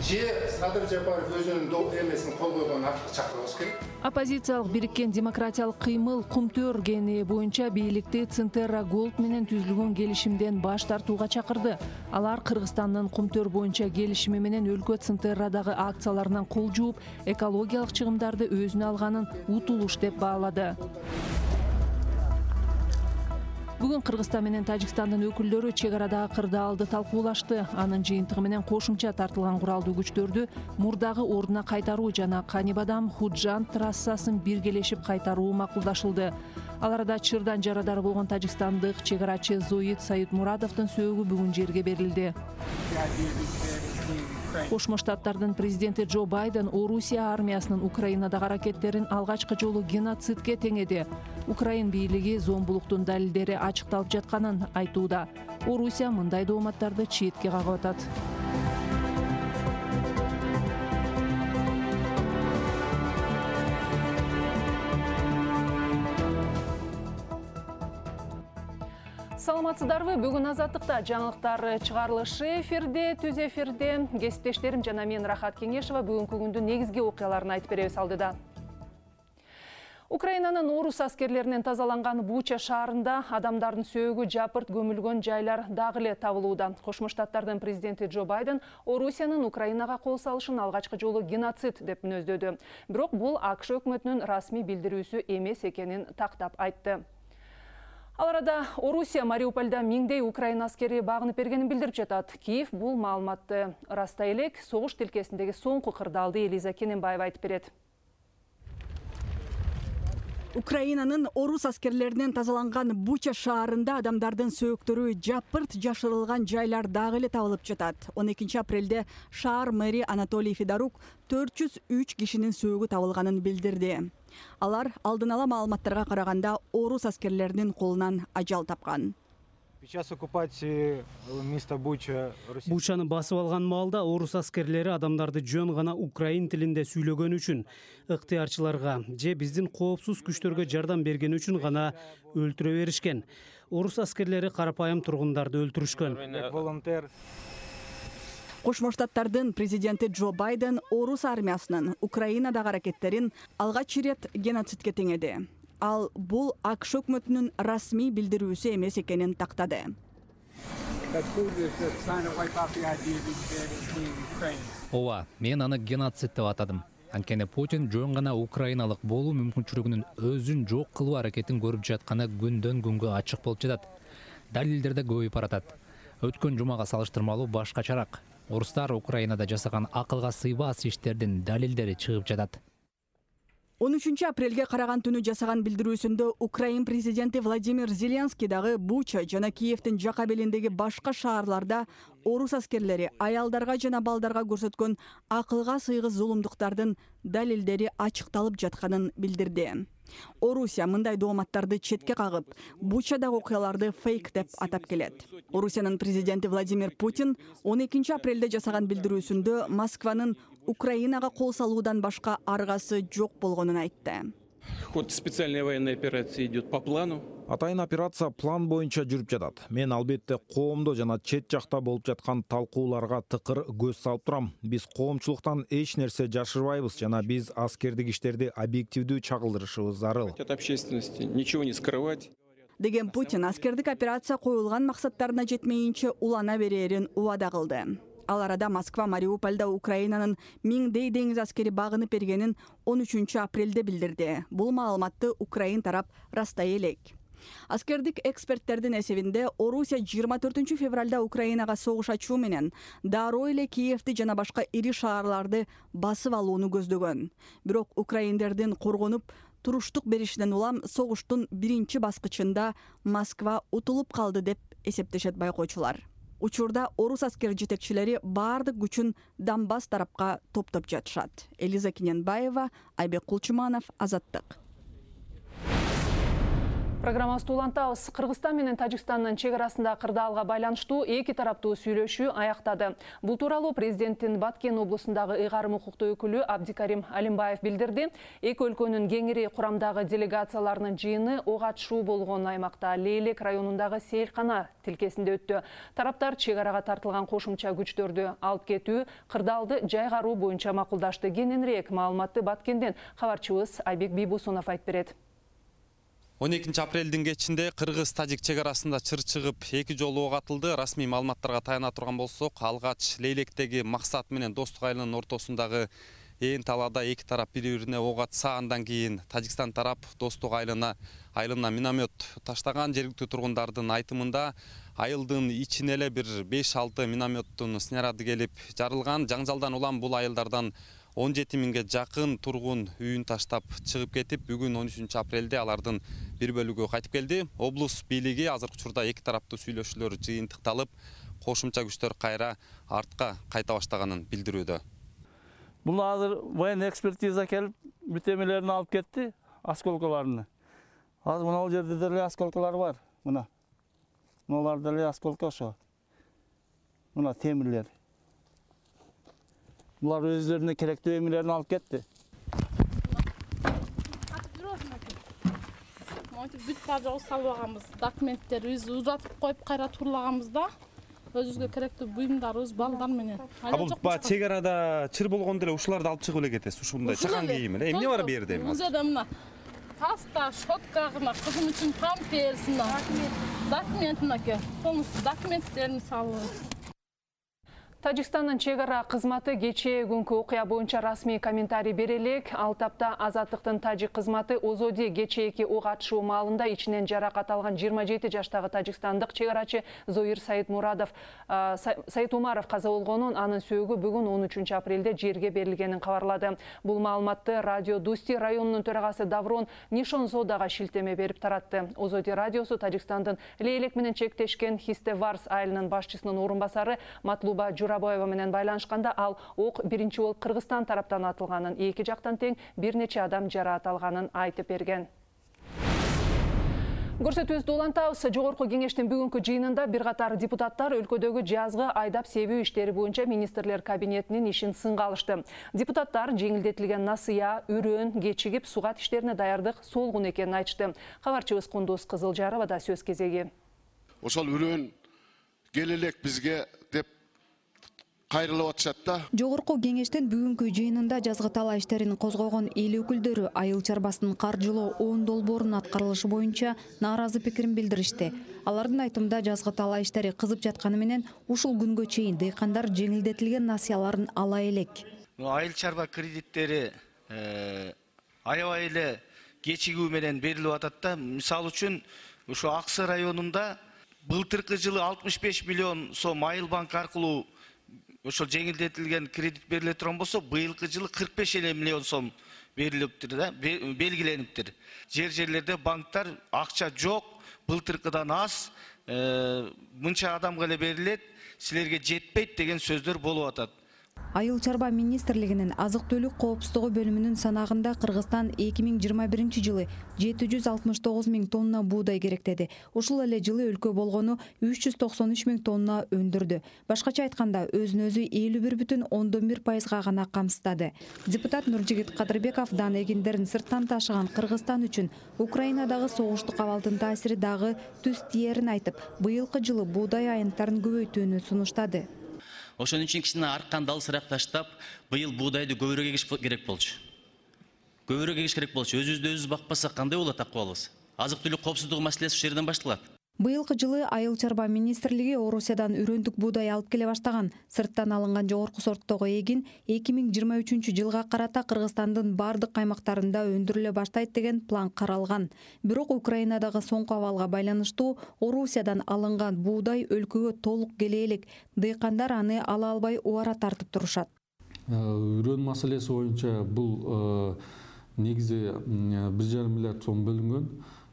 Садыр Жапаров өзінің эмесин кол койгон артык чакырабыз керек. Оппозициялык бириккен демократиялык кыймыл Кумтөр гени боюнча бийликти Центерра Голд менен түзүлгөн келишимден баш тартууга чакырды. Алар Кыргызстандын Кумтөр боюнча келишими менен өлкө Центеррадагы акцияларынан кол жууп, экологиялык чыгымдарды өзүнө алганын утулуш деп баалады. Бүгүн Кыргызстан менен Тажикстандын өкүлдөрү чек арадагы кырдаалды талкуулашты. Анын жыйынтыгы менен кошумча тартылган куралдуу күчтөрдү мурдагы ордуна кайтаруу жана Канибадам Худжан трассасын биргелешип кайтаруу макулдашылды. Ал арада чырдан жарадары болгон тажикстандык чек арачы Зоид Саидмурадовдун сөөгү бүгүн жерге берилди. Кошмо Штаттардын президенти Джо Байден Орусия армиясынын Украинадагы аракеттерин алгачкы жолу геноцидке теңеди. Украин бийлиги зомбулуктун далилдери ачыкталып жатканын айтууда. Орусия мындай дооматтарды четке кагып атат. Саламатсыздарбы? Бүгүн Азаттыкта жаңылыктар чыгарылышы эфирде, түз эфирде. Кесиптештерим жана мен Рахат Кеңешова бүгүнкү күндүн негизги окуяларын айтып беребиз алдыда. Украинанын орус аскерлеринен тазаланган Буча шаарында адамдардын сөөгү жапырт көмүлгөн жайлар дагы эле табылууда. Кошмо Штаттардын президенти Джо Байден Орусиянын Украинага кол салышын алгачкы жолу геноцид деп мүнөздөдү. Бирок бул АКШ өкмөтүнүн расмий билдирүүсү эмес экенин тактап айтты. Ал арада Орусия Мариупольда миңдей Украин аскери багынып бергенин билдирип жатат. Киев бул маалыматты растай элек. Согуш тилкесиндеги соңку кырдаалды Элиза Кененбаева айтып берет. Украинанын орус аскерлеринен тазаланган Буча шаарында адамдардын сөөктөрү жапырт жашырылган жайлар дагы эле табылып жатат. 12 апрелде шаар мэри Анатолий Федорук 403 кишинин сөөгү табылганын билдирди. Алар алдын ала маалыматтарга караганда орус аскерлеринин колунан ажал тапкан. Сейчас оккупации места Бучаны басып алган маалда орус аскерлери адамдарды жөн гана украин тилинде сүйлөгөн үчүн, ыктыярчыларга же биздин коопсуз күчтөргө жардам берген үчүн гана өлтүрө беришкен. Орус аскерлери карапайым тургундарды өлтүрүшкөн. Кошмо Штаттардын президенти Джо Байден орус армиясынын Украинадагы аракеттерин алгач ирет геноцидке теңеди. Ал бул АКШ өкмөтүнүн расмий билдирүүсү эмес экенин тактады. Ооба, мен аны геноцид деп атадым. Анткени Путин жөн гана украиналык болуу мүмкүнчүлүгүнүн өзүн жок кылуу аракетин көрүп жатканы күндөн күнгө ачык болуп жатат. Далилдер да көбөйүп баратат. Өткөн жумага салыштырмалуу башкачараак. Орустар Украинада жасаган акылга сыйбас иштердин далилдери чыгып жатат. 13 апрелге караган түнү жасаган билдирүүсүндө Украин президенти Владимир Зеленский дагы Буча жана Киевдин жака белиндеги башка шаарларда орус аскерлери аялдарга жана балдарга көрсөткөн акылга сыйгыс зулумдуктардын далилдери ачыкталып жатканын билдирди. Орусия мындай дооматтарды четке кагып, Бучадагы окуяларды фейк деп атап келет. Орусиянын президенти Владимир Путин 12 апрелде жасаган билдирүүсүндө Москванын Украинага кол салуудан башка аргасы жок болгонун айтты. Ход специальной военной операции идет по плану. Атайын операция план боюнча жүрүп жатат. Мен албетте коомдо жана чет жакта болуп жаткан талкууларга тыкыр көз салып турам. Биз коомчулуктан эч нерсе жашырбайбыз жана биз аскердик иштерди объективдүү чагылдырышыбыз зарыл. От общественности ничего не скрывать. Деген Путин аскердик операция коюлган максаттарына жетмейинче улана берерин убада кылды. Ал арада Москва Мариупольда Украинанын миңдей деңиз аскери багынып бергенин 13 апрелде билдирди. Бул маалыматты Украин тарап растай элек. Аскердик эксперттердин эсебинде Орусия 24 февралда Украинага согуш ачуу менен дароо эле Киевди жана башка ири шаарларды басып алууну көздөгөн. Бирок украиндердин коргонуп туруштук беришинен улам согуштун биринчи баскычында Москва утулуп калды деп эсептешет байкоочулар. Учурда орус аскер жетекчилери баардык күчүн Донбасс тарапка топтоп жатышат. Элиза Кененбаева, Айбек Кулчуманов, Азаттык. Программабызды улантабыз. Кыргызстан менен Тажикстандын чек арасында кырдаалга байланыштуу эки тараптуу сүйлөшүү аяктады. Бул тууралуу президенттин Баткен облусундагы ыйгарым укуктуу өкүлү Абдикарим Алимбаев билдирди. Эки өлкөнүн кеңири курамдагы делегацияларынын жыйыны ок атышуу болгон аймакта Лейлек районундагы сейилкана тилкесинде өттү. Тараптар чек арага тартылган кошумча күчтөрдү алып кетүү, кырдаалды жайгаруу боюнча макулдашты. Кененирээк маалыматты Баткенден кабарчыбыз Айбек Бийбусунов айтып берет. 12 апрелдин кечинде Кыргыз-Тажик чек арасында чыр чыгып, эки жолу ок атылды. Расмий маалыматтарга таяна турган болсок, алгач Лейлектеги Максат менен Достук айылынын ортосундагы ээн талаада эки тарап бири-бирине ок атса, андан кийин Тажикстан тарап Достук айылына миномет таштаган. Жергиликтүү тургундардын айтымында айылдын ичине эле бир 5-6 минометтун снаряды келип жарылган. Жаңжалдан улам бул айылдардан 17 миңге жакын тургун үйүн таштап чыгып кетип, бүгүн 13 апрелде алардын бир бөлүгү кайтып келди. Облус бийлиги азыркы учурда эки тараптуу сүйлөшүүлөр жыйынтыкталып, кошумча күчтөр кайра артка кайта баштаганын билдирүүдө. Бул азыр военный экспертиза келип, бүтөмөлөрүн алып кетти, осколколорун. Азыр мына жерде деле осколколор бар, мына. Мыналар деле осколка ошо. Мына темирлер. Булар өзлөрүнө керектүү эмелерин алып кетти. Бүт бажагы салбаганбыз, документтерибиз узатып коюп кайра турлаганбыз да. Өзүбүзгө керектүү буюмдарыбыз, балдар менен. Бул чек арада чыр болгондо эле ушуларды алып чыгып эле кетесиз, ушундай чакан кийим эле. Эмне бар бу жерде? Бул жерде мына паста, щетка, кызым үчүн памперс, документин аке. Полностью документтерин салып. Тажикстандын чек ара кызматы кечээ күнкү окуя боюнча расмий комментарий бере элек. Ал тапта Азаттыктын тажик кызматы Озоди кечээки ок атышуу маалында ичинен жаракат алган 27 жаштагы тажикстандык чек арачы Зоир Саид Умаров каза болгонун, анын сөөгү бүгүн 13 апрелде жерге берилгенин кабарлады. Бул маалыматты Радио Дусти районунун төрагасы Даврон Нишонзодага шилтеме берип таратты. Озоди радиосу Тажикстандын Лейлек менен чектешкен Хистеварс айылынын башчысынын орун басары Матлуба Журабоева менен байланышканда, ал ок биринчи болуп Кыргызстан тараптан атылганын, эки жактан тең бир нече адам жараат алганын айтып берген. Көрсөтүүбүздү улантабыз. Жогорку кеңештин бүгүнкү жыйынында бир катар депутаттар өлкөдөгү жазгы айдап себүү иштери боюнча министрлер кабинетинин ишин сынга алышты. Депутаттар жеңилдетилген насыя, үрөн, кечигип сугат иштерине даярдык солгун экенин айтышты. Кабарчыбыз Кундуз Кызылжарова да сөз кезеги. Ошол үрөн келелек бизге деп кайрылып атышат да. Жогорку кеңештин бүгүнкү жыйынында жазгы талаа иштерин козгогон эл өкүлдөрү айыл чарбасынын каржылоо 10 долбоорунун аткарылышы боюнча нааразы пикирин билдиришти. Алардын айтымында жазгы талаа иштери кызып жатканы менен ушул күнгө чейин дыйкандар жеңилдетилген насыяларын ала элек. Айыл чарба кредиттери аябай эле кечигүү менен берилип атат да. Мисалы үчүн ушу Аксы районунда былтыркы жылы 65 миллион сом Айыл банк аркылуу ошол жеңилдетилген кредит бериле турган болсо, быйылкы жылы 45 миллион сом берилиптир да, белгилениптир. Жерлерде банктар акча жок, былтыркыдан аз, мынча адамга эле берилет, силерге жетпейт деген сөздөр болуп атат. Айыл чарба министрлигинин азык-түлүк коопсуздугу бөлүмүнүн санагында Кыргызстан 2021 жылы 769 миң тонна буудай керектеди. Ушул эле жылы өлкө болгону 393 миң тонна өндүрдү. Башкача айтканда, өзүн-өзү 51,1% гана камсыздады. Депутат Нуржигит Кадырбеков дан эгиндерин сырттан ташыган Кыргызстан үчүн Украинадагы согуштук абалдын таасири дагы түз тиерин айтып, быйылкы жылы буудай аянттарын көбөйтүүнү сунуштады. Ошон үчүн кичине аркан далысыраак таштап, быйыл буудайды көбүрөөк эгиш керек болчу. Өзүбүздү өзүбүз бакпасак кандай болот акыбалыбыз? Азык-түлүк коопсуздугу маселеси ушул жерден башталат. Быйылкы жылы Айыл чарба министрлиги Орусиядан үрөндүк буудай алып келе баштаган. Сырттан алынган жогорку сорттогу эгин 2023 жылга карата Кыргызстандын бардык аймактарында өндүрүлө баштайт деген план каралган. Бирок Украинадагы соңку абалга байланыштуу Орусиядан алынган буудай өлкөгө толук келе элек. Дыйкандар аны ала албай убара тартып турушат. Үрөн маселеси боюнча бул негизи 1,5 миллиард сом бөлүнгөн.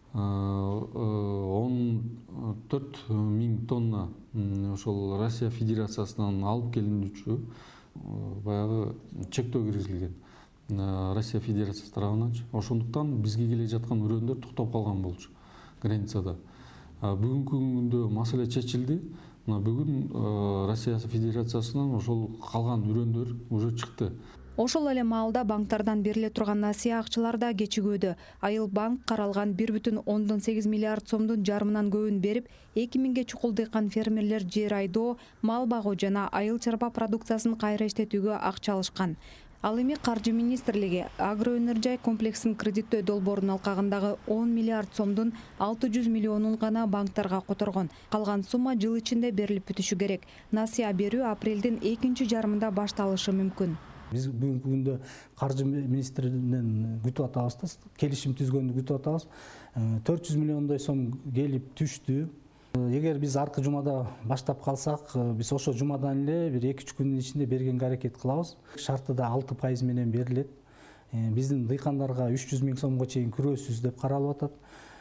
14 миң тонна ошол Россия Федерациясынан алып келинүүчү баягы чектөө киргизилген Россия Федерациясы тарабынан. Ошондуктан бизге келе жаткан үрөндөр токтоп калган болчу. границада. Бүгүнкү күндө маселе чечилди. Бүгүн Россия Федерациясынан ошол калган үрөндөр уже чыкты. Ошол эле маалда банктардан бериле турган насыя акчалар да кечигүүдө. Айыл банк каралган 1,8 миллиард сомдун жарымынан көбүн берип, 2000ге чукул дыйкан фермерлер жер айдоо, мал багуу жана айыл чарба продукциясын кайра иштетүүгө акча алышкан. Ал эми Каржы министрлиги агроөнөр-жай комплексин кредиттөө долбоорунун алкагындагы 10 миллиард сомдун 600 миллионун гана банктарга которгон. Калган сумма жыл ичинде берилип бүтүшү керек. Насыя берүү апрелдин экинчи жарымында башталышы мүмкүн. Биз бүгүнкү күндө Каржы министринен күтүп атабыз да, келишим түзгөндү күтүп атабыз. 400 миллиондой сом келип түштү. Эгер биз аркы жумада баштап калсак, биз ошо жумадан эле бир 2-3 күндүн ичинде бергенге аракет кылабыз. Шарты да 6% менен берилет. Биздин дыйкандарга 300 миң сомго чейин күрөөсүз деп каралып атат.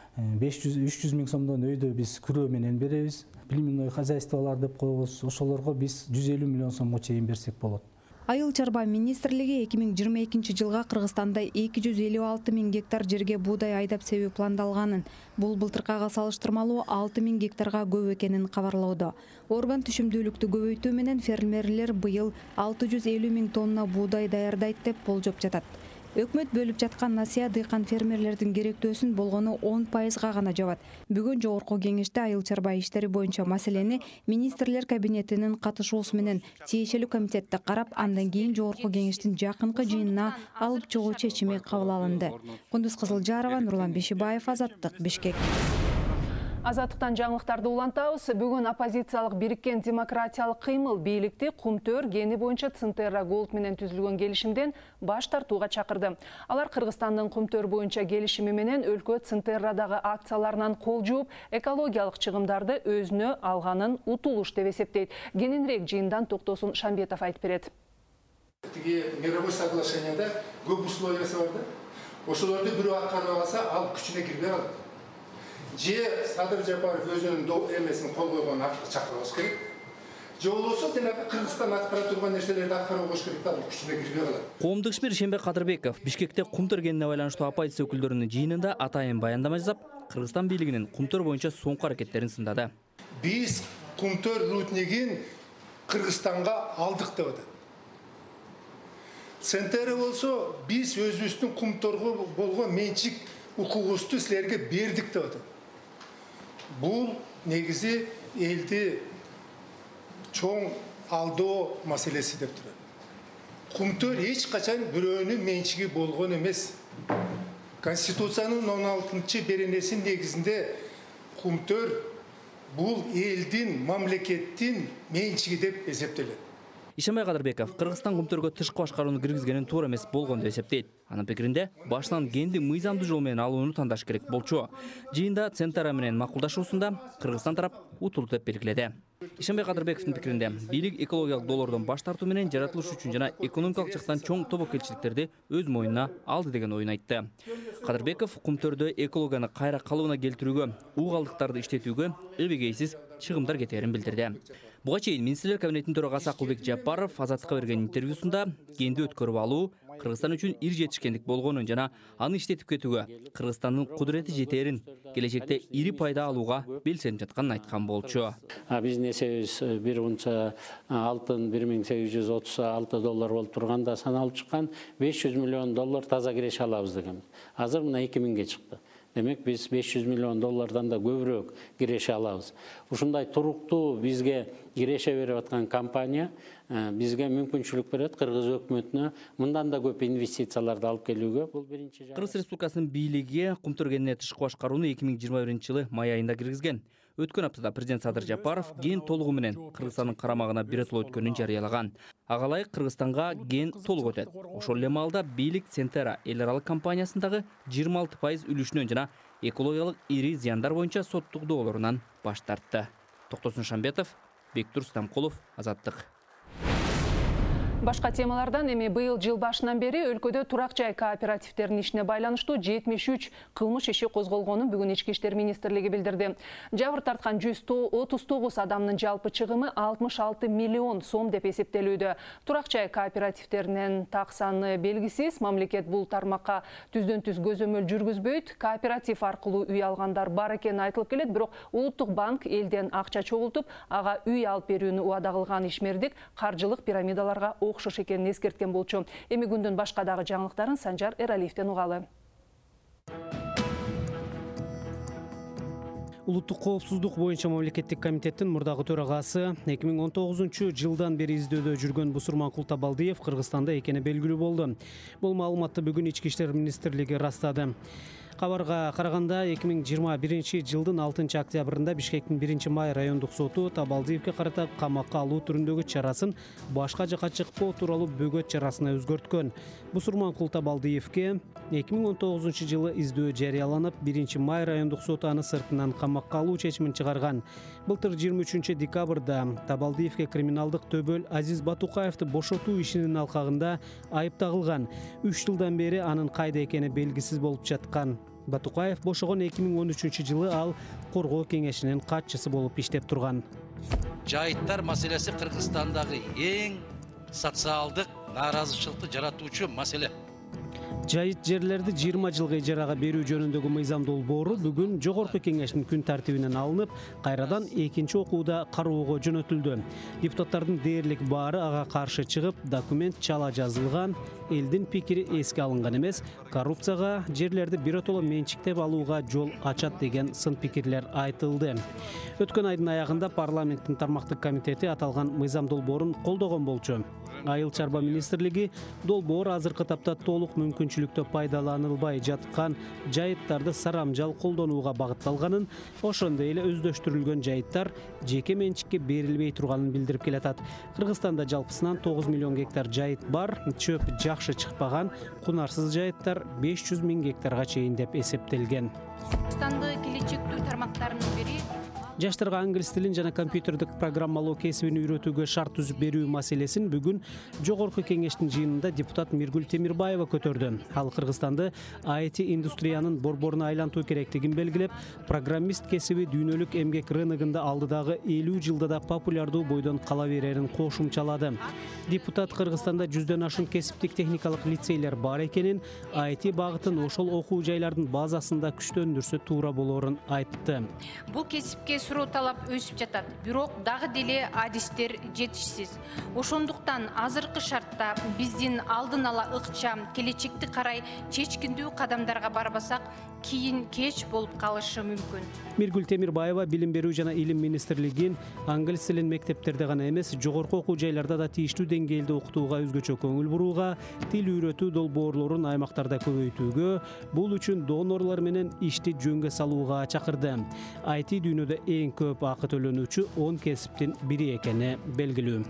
300 миң сомдон өйдө биз күрөө менен беребиз. Племенной хозяйстволор деп коебуз. Ошолорго биз 150 миллион сомго чейин берсек болот. Айыл чарба министрлиги 2022 жылга Кыргызстанда 256 миң гектар жерге буудай айдап себүү пландалганын, бул былтыркыга салыштырмалуу 6 миң гектарга көп экенин кабарлоодо. Орган түшүмдүүлүктү көбөйтүү менен фермерлер быйыл 650 миң тонна буудай даярдайт деп болжоп жатат. Өкмөт бөлүп жаткан насыя дыйкан фермерлердин керектөөсүн болгону 10%га гана жабат. Бүгүн жогорку кеңеште айыл чарба иштери боюнча маселени министрлер кабинетинин катышуусу менен тиешелүү комитетте карап, андан кийин жогорку кеңештин жакынкы жыйынына алып чыгуу чечими кабыл алынды. Кундуз Кызылжарова, Нурлан Бешибаев, Азаттык, Бишкек. Азаттыктан жаңылыктарды улантабыз. Бүгүн оппозициялык бириккен демократиялык кыймыл бийликти Кумтөр гени боюнча Центерра Голд менен түзүлгөн келишимден баш тартууга чакырды. Алар Кыргызстандын Кумтөр боюнча келишими менен өлкө Центеррадагы акцияларынан кол жууп, экологиялык чыгымдарды өзүнө алганын утулуш деп эсептейт. Кененирээк жыйындан Токтосун Шамбетов айтып берет. Тиги мировой соглашениеде көп условиясы бар да. Ошолорду бирөө аткарып алса, ал күчүнө кирбей калат. Же Садыр Жапаров өзүнүн эмесин кол койгон акты чакырабыз керек. Же болбосо жанагы Кыргызстан аткара турган нерселерди аткарып коюш керек да, күчүнө кирбей калат. Коомдук ишмер Шембек Кадырбеков Бишкекте Кумтөр кенине байланыштуу оппозиция өкүлдөрүнүн жыйынында атайын баяндама жасап, Кыргызстан бийлигинин Кумтөр боюнча соңку аракеттерин сындады. Биз Кумтөр руднигин Кыргызстанга алдык деп атат. Центері болсо, биз өзүбүздүн Кумторго болгон менчик укугубузду силерге бердик деп атат. Бул негизи элди чоң алдоо маселеси деп турат. Кумтөр эч качан бирөөнүн менчиги болгон эмес. Конституциянын 16-чы беренесинин негизинде Кумтөр бул элдин, мамлекеттин менчиги деп эсептелет. Ишенбай Кадырбеков Кыргызстан Кумтөргө тышкы башкарууну киргизгенин туура эмес болгон деп эсептейт. Анын пикиринде башынан генди мыйзамдуу жол менен алууну тандаш керек болчу. Жыйында Центара менен макулдашуусунда Кыргызстан тарап утулду деп белгиледи. Ишенбай Кадырбековдун пикиринде бийлик экологиялык долоордон баш тартуу менен жаратылыш үчүн жана экономикалык жактан чоң тобокелчиликтерди өз мойнуна алды деген оюн айтты. Кадырбеков Кумтөрдө экологияны кайра калыбына келтирүүгө, угалдыктарды иштетүүгө эбегейсиз чыгымдар кетерин билдирди. Буга чейин министрлер кабинетинин төрагасы Акылбек Жапаров Азаттыкка берген интервьюсунда генди өткөрүп алуу Кыргызстан үчүн ир жетишкендик болгонун жана аны иштетип кетүүгө Кыргызстандын кудурети жетерин, келечекте ири пайда алууга белсенип жатканын айткан болчу. Биздин эсебибиз бир унча алтын $1836 болуп турганда саналып чыккан, $500 миллион таза киреше алабыз деген. Азыр мына 2000ге чыкты. Демек биз $500 миллион да көбүрөөк киреше алабыз. Ушундай туруктуу бизге киреше берип аткан компания бизге мүмкүнчүлүк берет Кыргыз өкмөтүнө мындан да көп инвестицияларды алып келүүгө. Бул биринчи. Кыргыз Республикасынын бийлиги Кумтөр кенине тышкы башкарууну 2021-жылы май айында киргизген. Өткөн аптада президент Садыр Жапаров ген толугу менен Кыргызстандын карамагына биротоло өткөнүн жарыялаган. Ага ылайык Кыргызстанга ген толук өтөт. Ошол эле маалда бийлик Центера эл аралык компаниясындагы 26% үлүшүнөн жана экологиялык ири зыяндар боюнча соттук доолорунан баш тартты. Токтосун Шамбетов, Бектур Стамкулов, Азаттык. Башка темалардан эми быйыл жыл башынан бери өлкөдө турак жай кооперативтеринин ишине байланыштуу 73 кылмыш иши козголгонун бүгүн Ички иштер министрлиги билдирди. Жабыр тарткан 139 адамдын жалпы чыгымы 66 миллион сом деп эсептелүүдө. Турак жай кооперативтеринин так саны белгисиз. Мамлекет бул тармакка түздөн-түз көзөмөл жүргүзбөйт. Кооператив аркылуу үй алгандар бар экени айтылып келет, бирок Улуттук банк элден акча чогултуп, ага үй алып берүүнү убада кылган ишмердик каржылык пирамидаларга окшош экенин эскерткен болчу. Эми күндүн башка дагы жаңылыктарын Санжар Эралиевден угалы. Улуттук коопсуздук боюнча мамлекеттик комитеттин мурдагы төрагасы 2019 жылдан бери издөөдө жүргөн Бусурман Култабалдиев Кыргызстанда экени белгилүү болду. Бул маалыматты бүгүн Ички иштер министрлиги ырастады. Кабарга караганда 2021 жылдын 6 октябрында Бишкектин 1-май райондук соту Табалдиевке карата камакка алуу түрүндөгү чарасын башка жакка чыкпоо тууралуу бөгөт чарасына өзгөрткөн. Бусурман Култабалдиевке 2019 жылы издөө жарыяланып, 1-май райондук соту аны сыртынан камакка алуу чечимин чыгарган. Былтыр 23 декабрда Табалдиевке криминалдык төбөл Азиз Батукаевди бошотуу ишинин алкагында айып тагылган. 3 жылдан бери анын кайда экени белгисиз болуп жаткан. Батукаев бошогон 2013 жылы ал коргоо кеңешинин катчысы болуп иштеп турган. Жайыттар маселеси Кыргызстандагы эң социалдык нааразычылыкты жаратуучу маселе. Жайыт жерлерди 20 жылга ижарага берүү жөнүндөгү мыйзам долбоору бүгүн жогорку кеңештин күн тартибинен алынып, кайрадан экинчи окууда кароого жөнөтүлдү. Депутаттардын дээрлик баары ага каршы чыгып, документ чала жазылган, элдин пикири эске алынган эмес, коррупцияга, жерлерди биротоло менчиктеп алууга жол ачат деген сын пикирлер айтылды. Өткөн айдын аягында парламенттин тармактык комитети аталган мыйзам долбоорун колдогон болчу. Айыл чарба министрлиги долбоор азыркы тапта толук мүмкүнчүлүктө пайдаланылбай жаткан жайыттарды сарамжал колдонууга багытталганын, ошондой эле өздөштүрүлгөн жайыттар жеке менчикке берилбей турганын билдирип келатат. Кыргызстанда жалпысынан 9 миллион гектар жайыт бар, чөп жакшы чыкпаган, кунарсыз жайыттар 500 000 гектарга чейин деп эсептелген. Кыргызстанды келечектүү тармактарынын бири жаштарга англис тилин жана компьютердик программалоо кесибин үйрөтүүгө шарт түзүп берүү маселесин бүгүн жогорку кеңештин жыйынында депутат Миргүл Темирбаева көтөрдү. Ал Кыргызстанды IT индустриянын борборуна айлантуу керектигин белгилеп, программист кесиби дүйнөлүк эмгек рыногунда алдыдагы 50 жылда да популярдуу бойдон кала берерин кошумчалады. Депутат Кыргызстанда 100дөн ашуун кесиптик техникалык лицейлер бар экенин, IT багытын ошол окуу жайлардын базасында күчтөндүрсө туура болорун айтты. Бул кесипке суроо талап өсүп жатат, бирок дагы деле адистер жетишсиз. Ошондуктан азыркы шартта биздин алдын ала ыкчам келечекти карай чечкиндүү кадамдарга барбасак, кийин кеч болуп калышы мүмкүн. Миргүл Темирбаева билим берүү жана илим министрлигин англис тилин мектептерде гана эмес, жогорку окуу жайларда да тийиштүү деңгээлде окутууга өзгөчө көңүл бурууга, тил үйрөтүү долбоорлорун аймактарда көбөйтүүгө, бул үчүн донорлор менен ишти жөнгө салууга чакырды. IT дүйнөдө эң көп акы төлөнүүчү 10 кесиптин бири экени белгилүү.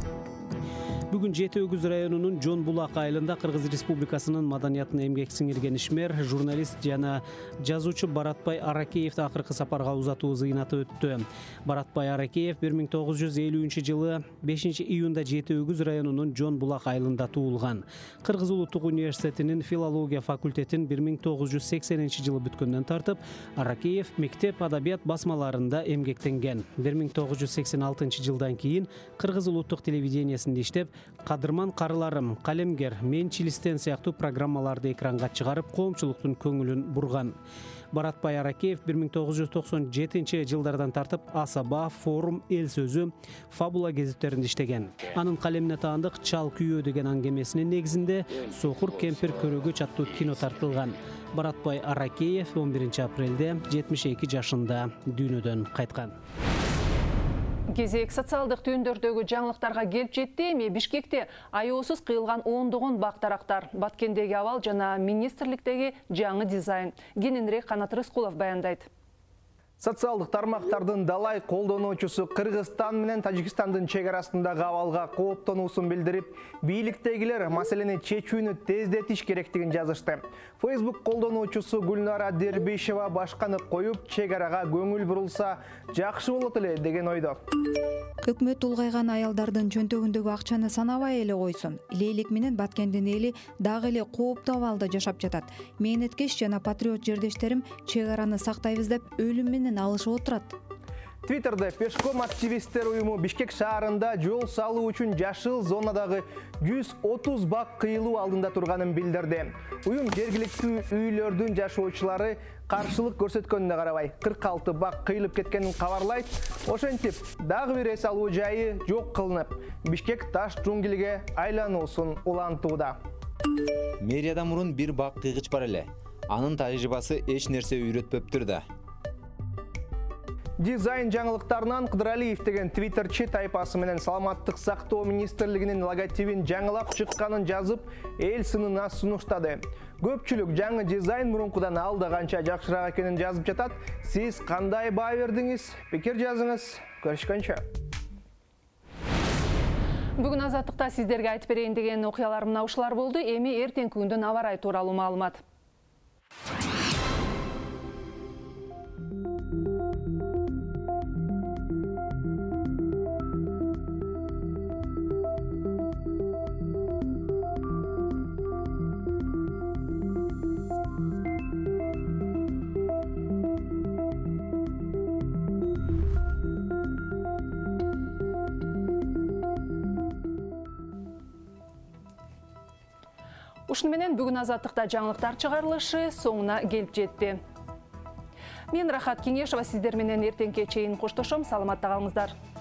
Бүгүн Жети Өгүз районунун Жон Булак айылында Кыргыз Республикасынын маданиятына эмгек сиңирген ишмер, журналист жана жазуучу Баратбай Аракеевди акыркы сапарга узатуу зыйнаты өттү. Баратбай Аракеев 1950 жылы 5 июнда Жети Өгүз районунун Жон Булак айылында туулган. Кыргыз Улуттук университетинин филология факультетин 1980 жылы бүткөндөн тартып, Аракеев мектеп адабият басмаларында эмгектенген. 1986 жылдан кийин Кыргыз Улуттук телевидениясында иштеп, Кадырман карыларым, калемгер, мен Чилистен сыяктуу программаларды экранга чыгарып, коомчулуктун көңүлүн бурган. Баратбай Аракеев 1997 жылдардан тартып Асаба, Форум, Эл сөзү, Фабула гезиттеринде иштеген. Анын калемине таандык Чал күйөө деген аңгемесинин негизинде Сокур кемпир көрөгөч аттуу кино тартылган. Баратбай Аракеев 11 апрелде 72 жашында дүйнөдөн кайткан. Кезек социалдык түйүндөрдөгү жаңылыктарга келип жетти. Эми Бишкекте аеосуз кыйылган ондогон бактарактар, Баткендеги абал жана министрликтеги жаңы дизайн. Кененирээк Канат Рыскулов баяндайт. Социалдык тармактардын далай колдонуучусу Кыргызстан менен Тажикстандын чек арасындагы абалга кооптонуусун билдирип, бийликтегилер маселени чечүүнү тездетиш керектигин жазышты. Facebook колдонуучусу Гүлнара Дербишева башканы коюп, чек арага көңүл бурулса жакшы болот эле деген ойдо. Өкмөт улгайган аялдардын чөнтөгүндөгү акчаны санабай эле койсун. Лейлек менен Баткендин эли дагы эле кооптуу абалда жашап жатат. Мээнеткеш жана патриот жердештерим чек араны сактайбыз деп өлүм менен алышып отурат. Твиттерде Пешком активисттер уюму Бишкек шаарында жол салуу үчүн жашыл зонадагы 130 бак кыйылуу алдында турганын билдирди. Уюм жергиликтүү үйлөрдүн жашоочулары каршылык көрсөткөнүнө карабай 46 бак кыйылып кеткенин кабарлайт. Ошентип, дагы бир эс алуу жайы жок кылынып, Бишкек таш жуңгилге айлануусун улантууда. Мэрияда мурун бир бак кыйгыч бар эле. Анын тажрыйбасы эч нерсе үйрөтпөптүр да. Дизайн жаңылыктарынан Кыдыралиев деген твиттерчи тайпасы менен Саламаттык сактоо министрлигинин логотипин жаңылап чыкканын жазып, эл сынына сунуштады. Көпчүлүк жаңы дизайн мурункудан алда канча жакшыраак экенин жазып жатат. Сиз кандай баа бердиңиз? Пикир жазыңыз. Көрүшкөнчө. Бүгүн Азаттыкта сиздерге айтып берейин деген окуялар мына ушулар болду. Эми эртеңки күндүн аба ырайы тууралуу маалымат. Ушуну менен бүгүн Азаттыкта жаңылыктар чыгарылышы соңуна келип жетти. Мен Рахат Кеңешова сиздер менен эртеңке чейин коштошом. Саламатта калыңыздар.